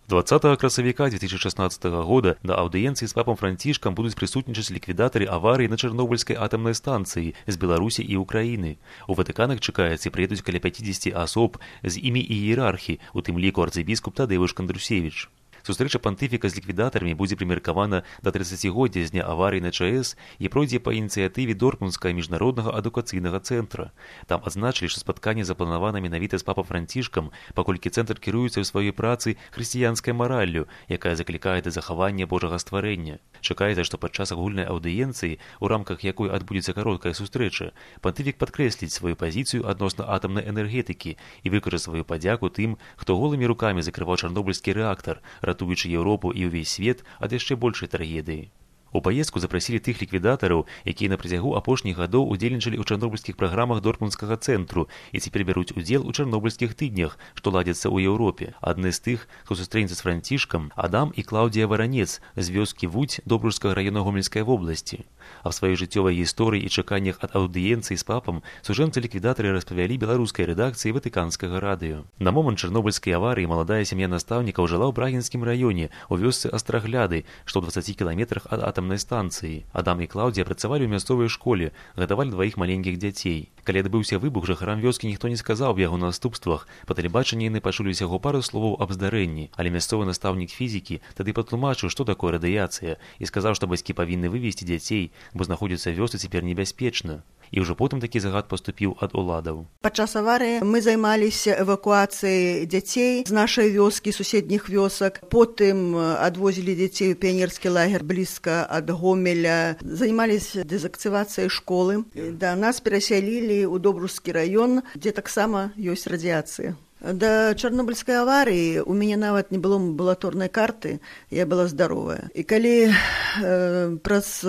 20 красавіка 2016 года на аўдыенцыі з папам Францішкам будуць прысутнічаць ліквідатары аварыі на Чарнобыльскай атамнай станцыі з Беларусі і Украіны. У Ватыканах чакаецца прыедуць каля 50 асоб з імі і іерархі, у тым ліку арцыбіскуп Тадэвуш Кандрусевіч. Сустрэча пантыфіка з ліквідатарамі будзе прымеркавана да 30-годдзя з дня аварыі на ЧАЭС і пройдзе па ініцыятыве Дортмундскага міжнароднага адукацыйнага цэнтра. Там адзначылі, што спатканне запланавана менавіта з папам Францішкам, паколькі цэнтр кіруецца ў сваёй працы хрысціянскай мараллю, якая заклікае да захавання Божага стварэння. Чакаецца, што падчас агульнай аўдыенцыі, у рамках якой адбудзецца кароткая сустрэча, пантыфік падкрэсліць сваю пазіцыю адносна атамнай энергетыкі і выкажа сваю падзяку тым, хто голымі рукамі закрываў чарнобыльскі рэактар, ратуючы Еўропу і ўвесь свет ад яшчэ большай трагедыі. У паездку запрасілі тых ліквідатараў, якія на працягу апошніх гадоў удзельнічалі ў чарнобыльскіх праграмах Дортмундскага цэнтру і цяпер бяруць удзел у чарнобыльскіх тыднях, што ладзяцца ў Еўропе. Адны з тых, хто сустрэнецца з Францішкам, Адам і Клаўдія Варанец з вёскі Вудзь Добружскага раёна Гомельскай вобласці. А в сваёй жыццёвай гісторыі і чаканнях ад аўдыенцыі з папам сужэнцы-ліквідатары распавялі беларускай рэдакцыі Ватыканскага радыё. На момант чарнобыльскай аварыі маладая сям'я настаўнікаў жыла ў Брагінскім раёне, у вёсцы Астрагляды, што ў 20 кіламетрах ад атамнай станцыі. Адам і Клаўдія працавалі ў мясцовай школе, гадавалі дваіх маленькіх дзяцей. Калі адбыўся выбух, жыхарам вёскі ніхто не сказаў аб яго наступствах. Па тэлебачанні яны пачулі ўсяго пару словаў аб здарэнні, але мясцовы настаўнік фізікі тады патлумачыў, што такое радыяцыя, і сказаў, што бацькі павінны вывесці дзяцей, бо знаходзіцца вёсцы цяпер небяспечна. І ўжо потым такі загад паступіў ад уладаў. Падчас аварыі мы займаліся эвакуацыяй дзяцей з нашай вёскі, суседніх вёсак. Потым адвозілі дзяцей у піянерскі лагер блізка ад Гомеля. Займаліся дэзактывацыяй школы. Да нас перасялілі ў Добружскі раён, дзе таксама ёсць радыяцыя. Да чарнобыльскай аварыі у мяне нават не было амбулаторнай карты, я была здаровая. І калі праз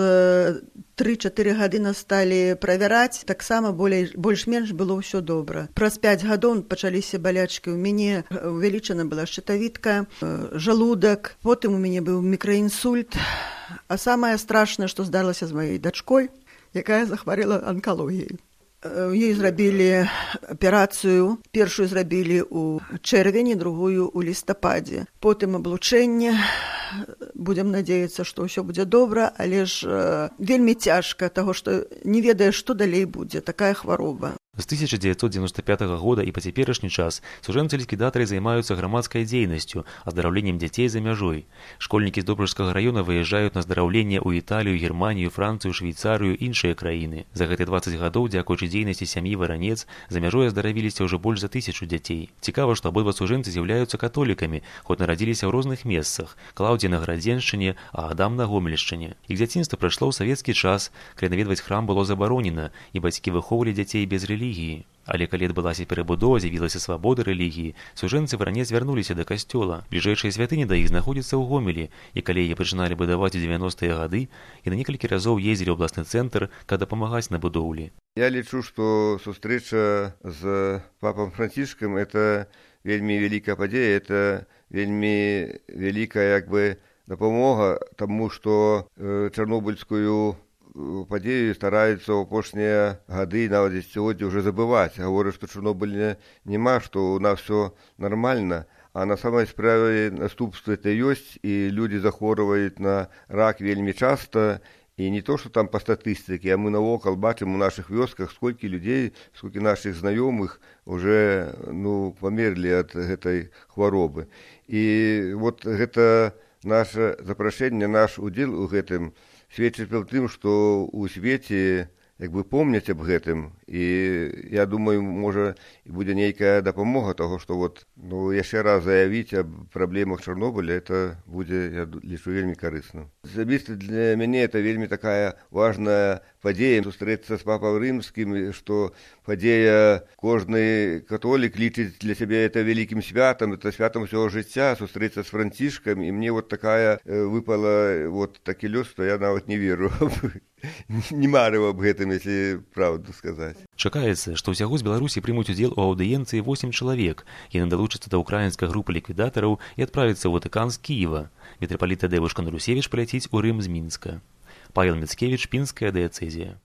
3-4 гады нас сталі правяраць, таксама больш-менш было ўсё добра. Праз 5 гадоў пачаліся балячкі. У мяне увялічана была шчытавідка, жалудак, потым у мяне быў мікраінсульт. А самае страшнае, што здарылася з маёй дачкой, якая захварэла анкалогіяй. Ёй зрабілі аперацыю. Першую зрабілі ў чэрвені, другую ў лістападзе. Потым аблучэнне. Будзем надеяцца, што ўсё будзе добра, але ж вельмі цяжка таго, што не ведае, што далей будзе, такая хвароба. З 1995 года і па цяперашні час сужэнцы-ліквідатары займаюцца грамадскай дзейнасцю, аздараўленнем дзяцей за мяжой. Школьнікі з Добружскага раёна выязджаюць на аздараўленне ў Італію, Германію, Францыю, Швейцарыю, іншыя краіны. За гэты 20 гадоў, дзякуючы дзейнасці сям'і Варанец, за мяжой аздаравіліся ўжо больш за 1000 дзяцей. Цікава, што абодва сужэнцы з'яўляюцца католікамі, хоць нарадзіліся ў розных месцах. Клаўдзія на Градзеншчыне, а Адам на Гомельшчыне. Іх дзяцінства прайшло ў савецкі час, калі наведваць храм было забаронена, і бацькі выхоўвалі дзяцей без рэлігіі. Але калі адбылася перабудова, з'явілася свабода рэлігіі, сужэнцы Варанец вярнуліся да касцёла. Бліжэйшая святыня да іх знаходзіцца ў Гомелі, і калі яе пачыналі будаваць у 90-е гады, яны некалькі разоў ездзілі ў абласны цэнтр, каб дапамагаць на будоўлі. Я лічу, што сустрэча з папам Францішкам – это вельмі вялікая падзея, это вельмі вялікая дапамога, таму што чарнобыльскую падзею стараюцца ў апошнія гады, нават дзесяцігоддзі ўжо забываць. Гавораць, што Чарнобыля няма, што ў нас все нармальна, а на самай справе наступствы это ёсць, і людзі захворваюць на рак вельмі часта, і не то, што там па статыстыке, а мы навокал бачым у нашых вёсках, сколькі людзей, сколькі нашых знаёмых уже памерлі ад гэтай хваробы. І вот гэта наше запрашэнне, наш удзел у гэтым сведчыць аб тым, што ў свеце помняць аб гэтым. І я думаю, можа, і будзе нейкая дапамога таго, што яшчэ раз заявіць аб праблемах Чарнобыля, это будзе, я лічу, вельмі карысна. Асабіста для мяне это вельмі такая важная падзея, сустрэцца з папам рымскім, што падзея кожны католік лічыць для сябе это вялікім святам, это святам усяго жыцця, сустрэцца з Францішкам, і мне такая выпала такі лёс, што я нават не веру. Не марыў аб гэтым, если правду сказаць. Чакаецца, што ўсяго з Беларусі прымуць удзел у аўдыенцыі 8 чалавек. Яны далучацца да ўкраінскай групы ліквідатараў і адправяцца ў Ватыкан з Кіева. Мітрапаліт Тадэвуш Кандрусевіч паляціць у Рым з Мінска. Павел Міцкевіч, Пінская дыяцэзія.